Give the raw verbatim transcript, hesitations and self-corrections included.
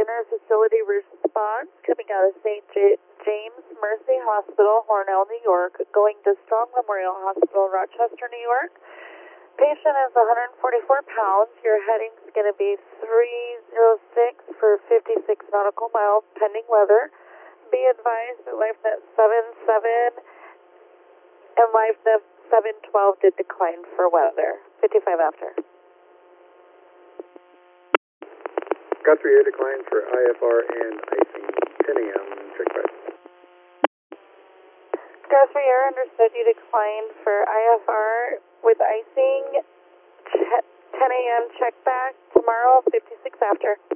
inter-facility response coming out of Saint J James Mercy Hospital, Hornell, New York, going to Strong Memorial Hospital, Rochester, New York. Patient is one hundred forty-four pounds. Your heading's going to be three oh six for fifty-six nautical miles, pending weather. Be advised that LifeNet seven seven and LifeNet seven twelve did decline for weather. fifty-five after. Guthrie Air decline for I F R and icing. ten A M check back. Guthrie Air, understood you declined for I F R with icing. ten A M check back tomorrow, fifty-six after.